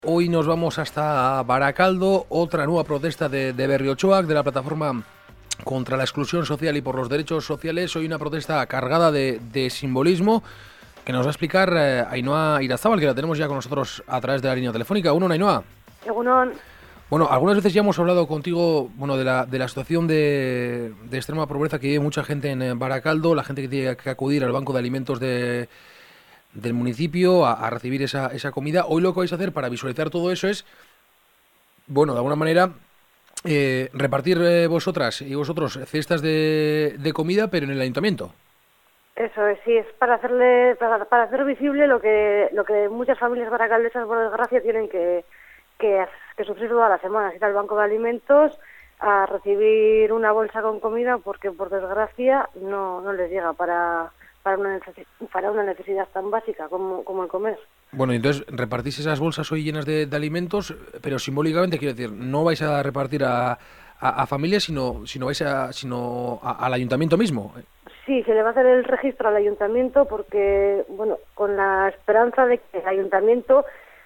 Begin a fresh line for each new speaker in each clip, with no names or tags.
Hoy nos vamos hasta Baracaldo, otra nueva protesta de Berriochoac, de la plataforma contra la exclusión social y por los derechos sociales. Hoy una protesta cargada de simbolismo que nos va a explicar Ainhoa Irazábal, que la tenemos ya con nosotros a través de la línea telefónica. Uno, Ainhoa.
Egunon.
Bueno, algunas veces ya hemos hablado contigo, de la situación de extrema pobreza que vive mucha gente en Baracaldo, la gente que tiene que acudir al banco de alimentos del municipio a recibir esa comida. Hoy lo que vais a hacer para visualizar todo eso es, de alguna manera, repartir vosotras y vosotros cestas de comida, pero en el ayuntamiento.
Eso es, sí, es para hacer visible lo que muchas familias baracaldesas, por desgracia, tienen que sufrir todas las semanas. Ir al banco de alimentos a recibir una bolsa con comida porque, por desgracia, no les llega para una necesidad tan básica como el comer.
Bueno, entonces repartís esas bolsas hoy llenas de alimentos, pero simbólicamente, quiero decir, no vais a repartir a familias, sino al ayuntamiento mismo.
Sí, se le va a hacer el registro al ayuntamiento porque, con la esperanza de que el ayuntamiento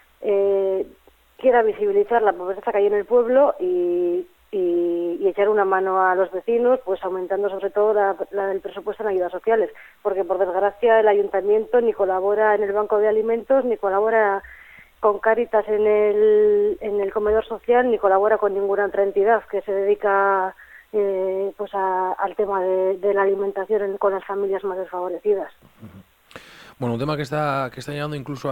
quiera visibilizar la pobreza que hay en el pueblo y echar una mano a los vecinos, pues aumentando sobre todo la del presupuesto en ayudas sociales, porque por desgracia el ayuntamiento ni colabora en el banco de alimentos, ni colabora con Cáritas en el comedor social, ni colabora con ninguna otra entidad que se dedica al tema de la alimentación con las familias más desfavorecidas.
Bueno, un tema que está llegando incluso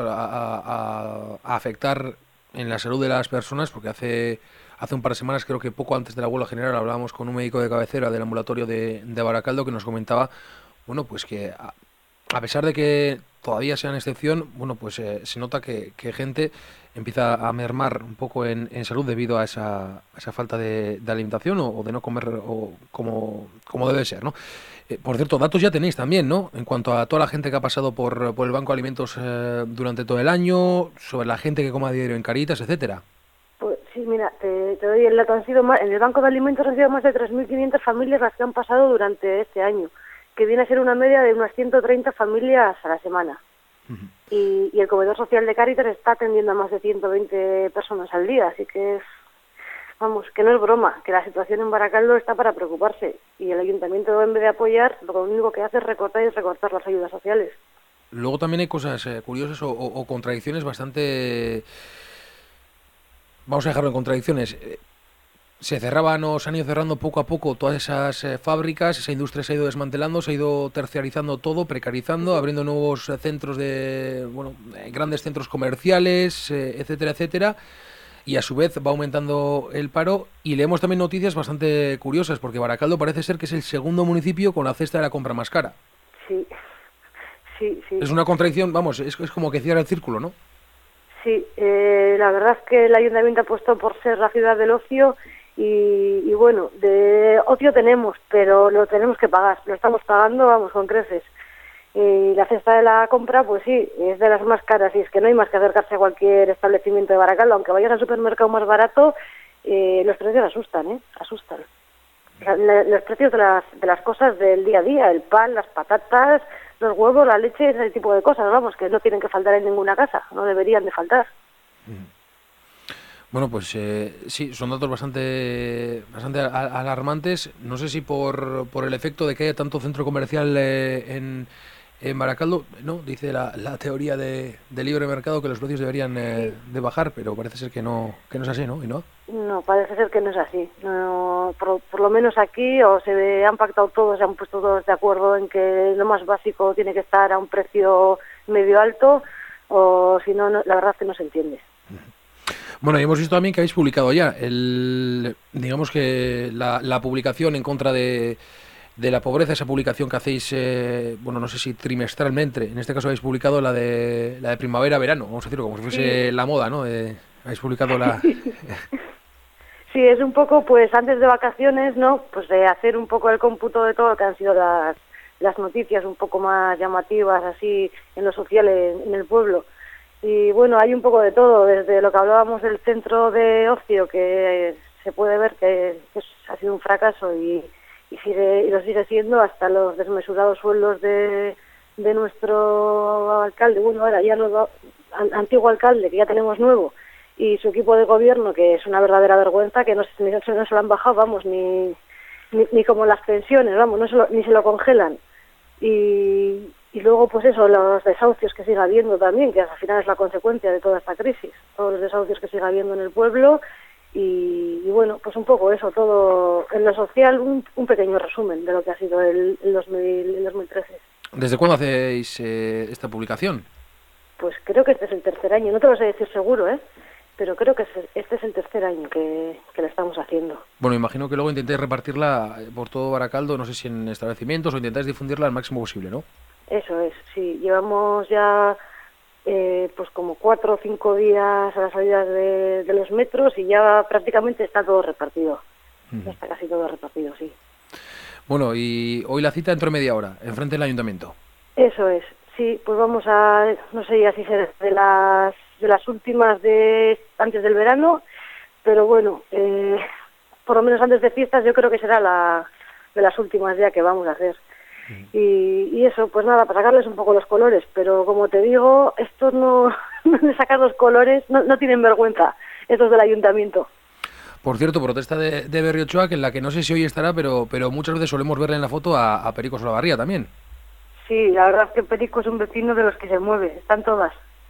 a afectar en la salud de las personas, porque hace un par de semanas, creo que poco antes de la huelga general, hablábamos con un médico de cabecera del ambulatorio de Baracaldo que nos comentaba, pues que a pesar de que todavía sean excepción, se nota que gente empieza a mermar un poco en salud debido a esa falta de alimentación o de no comer como debe ser, ¿no? Por cierto, datos ya tenéis también, ¿no? En cuanto a toda la gente que ha pasado por el Banco de Alimentos durante todo el año, sobre la gente que come a diario en Cáritas, etcétera.
Pues sí, mira, te doy el dato. En el Banco de Alimentos han sido más de 3.500 familias las que han pasado durante este año, que viene a ser una media de unas 130 familias a la semana. Uh-huh. Y el comedor social de Cáritas está atendiendo a más de 120 personas al día, así que que no es broma, que la situación en Baracaldo está para preocuparse, y el ayuntamiento, en vez de apoyar, lo único que hace es recortar las ayudas sociales.
Luego también hay cosas curiosas o contradicciones bastante... Vamos a dejarlo en contradicciones. Se cerraban o se han ido cerrando poco a poco todas esas fábricas, esa industria se ha ido desmantelando, se ha ido terciarizando todo, precarizando, abriendo nuevos centros grandes centros comerciales, etcétera, etcétera, y a su vez va aumentando el paro. Y leemos también noticias bastante curiosas, porque Baracaldo parece ser que es el segundo municipio con la cesta de la compra más cara.
Sí.
Es una contradicción, es como que cierra el círculo, ¿no?
Sí, la verdad es que el ayuntamiento ha apostado por ser la ciudad del ocio y de ocio tenemos, pero lo tenemos que pagar, lo estamos pagando, con creces. Y la cesta de la compra, pues sí, es de las más caras, y es que no hay más que acercarse a cualquier establecimiento de Baracaldo, aunque vayas al supermercado más barato, los precios asustan. Los precios de las cosas del día a día, el pan, las patatas, los huevos, la leche, ese tipo de cosas, que no tienen que faltar en ninguna casa, no deberían de faltar.
Bueno, pues sí, son datos bastante alarmantes. No sé si por el efecto de que haya tanto centro comercial en Baracaldo, ¿no? Dice la teoría de libre mercado que los precios deberían de bajar, pero parece ser que no es así, ¿no? ¿Y no?
No, parece ser que no es así. No, por lo menos aquí han pactado todos, se han puesto todos de acuerdo en que lo más básico tiene que estar a un precio medio alto, o si no, la verdad es que no se entiende.
Bueno, y hemos visto también que habéis publicado ya digamos que la publicación en contra de la pobreza, esa publicación que hacéis, no sé si trimestralmente, en este caso habéis publicado la de primavera-verano, vamos a decirlo como si fuese la moda, ¿no? Habéis publicado la...
Sí, es un poco, pues antes de vacaciones, ¿no? Pues de hacer un poco el cómputo de todo lo que han sido las noticias un poco más llamativas, así, en lo social en el pueblo. Y hay un poco de todo, desde lo que hablábamos del centro de ocio, que se puede ver que ha sido un fracaso y lo sigue siendo, hasta los desmesurados sueldos de nuestro alcalde, ahora ya nuevo, antiguo alcalde, que ya tenemos nuevo, y su equipo de gobierno, que es una verdadera vergüenza, que no se lo han bajado, vamos, ni como las pensiones, vamos, ni se lo congelan. Y luego, pues eso, los desahucios que sigue habiendo también, que al final es la consecuencia de toda esta crisis, todos los desahucios que sigue habiendo en el pueblo, y bueno, pues un poco eso, todo en lo social, un pequeño resumen de lo que ha sido el 2013.
¿Desde cuándo hacéis esta publicación?
Pues creo que este es el tercer año, no te lo sé decir seguro, pero creo que este es el tercer año que la estamos haciendo.
Bueno, imagino que luego intentáis repartirla por todo Baracaldo, no sé si en establecimientos, o intentáis difundirla al máximo posible, ¿no?
Eso es, sí, llevamos ya pues como 4 o 5 días a las salidas de los metros y ya prácticamente está todo repartido. Ya está casi todo repartido, sí.
Bueno, y hoy la cita dentro de media hora, enfrente del ayuntamiento.
Eso es, sí, pues vamos a, no sé ya si será de las últimas antes del verano, pero bueno, por lo menos antes de fiestas yo creo que será de las últimas ya que vamos a hacer. Y eso, pues nada, para sacarles un poco los colores, pero como te digo, estos no de sacar los colores, no tienen vergüenza, estos del ayuntamiento.
Por cierto, protesta de Berriochoa, que en la que no sé si hoy estará, pero muchas veces solemos verle en la foto a Perico Solabarría también.
Sí, la verdad es que Perico es un vecino de los que se mueve, están todas,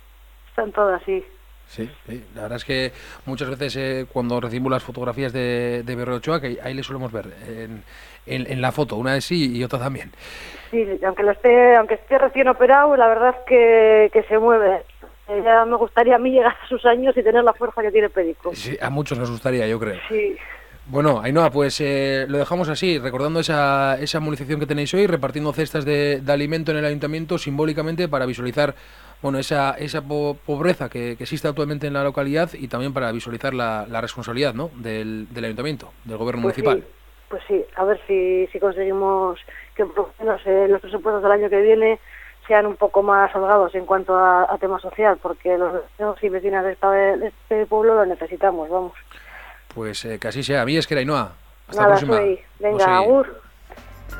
sí.
Sí, la verdad es que muchas veces cuando recibimos las fotografías de Berriochoa, que ahí le solemos ver en la foto, una de sí y otra también.
Sí, aunque esté recién operado, la verdad es que se mueve. Ya me gustaría a mí llegar a sus años y tener la fuerza que tiene Perico.
Sí, a muchos nos gustaría, yo creo.
Sí.
Bueno, Ainhoa, pues lo dejamos así, recordando esa movilización que tenéis hoy, repartiendo cestas de alimento en el ayuntamiento simbólicamente para visualizar esa pobreza que existe actualmente en la localidad y también para visualizar la responsabilidad, ¿no?, del ayuntamiento, del gobierno municipal.
Sí, pues sí, a ver si conseguimos que los presupuestos del año que viene sean un poco más holgados en cuanto a tema social, porque los vecinos y vecinas de este pueblo lo necesitamos, vamos.
Pues que así sea. A mí es que Ainhoa. Hasta
Nada,
la próxima.
Venga, agur.